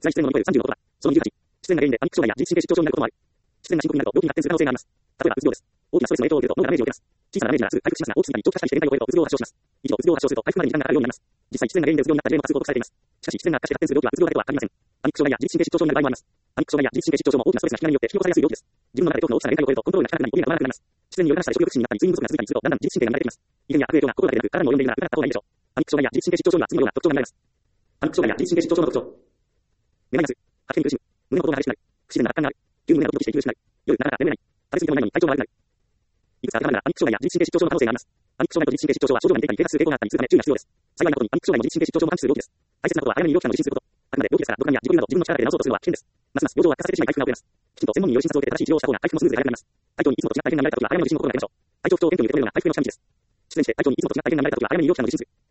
在失恋を乗り越える30のことは、その28、失恋が原因でパニック障害や自律神経失調症になることもある。失恋が深刻になると病気に発展する可能性があります。例えば、うつ病です。大きなストレスの影響を受けると脳がダメージを受けます。小さなダメージならすぐ回復しますが、大きすぎたり長期化したりして限界を超えるとうつ病を発症します。以上、うつ病を発症すると回復までに時間がかかるようになります。実際、失恋が原因でうつ病になった事例も多数報告されています。しかし、失恋が悪化して発展する病気はうつ病だけとは限りません。パニック障害や自律神経失調症になる場合もあります。パニック障害や自律神経失調症も大きなストレスが引き金によって引き起こされやすい病気です。自分の中で恐怖の大きさが限界を超えるとコントロールが効かなくなり、折が合わなくなります。失恋による話で食欲不振になったり、睡眠不足が続いたりすると、だんだん自律神経が乱れてきます。依然や悪影響が心だけでなく、体も読んでいるなら、なった方がいいでしょう。パニック障害や自律神経失調症には次のような特徴が見られます。パニック障害や自律神経失調症の特徴。めまいがする。吐き気に苦しむ。胸のことが激しくなる。不自然な発汗がある。急に胸がドキドキして苦しくなる。夜、なかなか眠れない。食べ過ぎてもないのに体調が悪くなる。いくつか当てはまるが、パニック障害や自律神経失調症の可能性があります。パニック障害と自律神経失調症は症状が似ていたり、低下する傾向があったりするため注意が必要です。幸いなことに、パニック障害も自律神経失調症も完治する病気です。大切なことは早めに医療機関を受診すること。あくまで病気ですから、ドカンや自己流など自分の力で治そうとするのは危険です。ますます病状は悪化させてしまい回復が遅れます。きちんと専門による診察を受けて正しい治療をした方が回復もスムーズで早くなります。体調にいつもと違った異変が見られたときは早めの受診の心がけましょう。体調不調を顕著に受け止めるような回復の近道です。失恋して体調にいつもと違った異変が見られたときは早めに医療機関を受診する。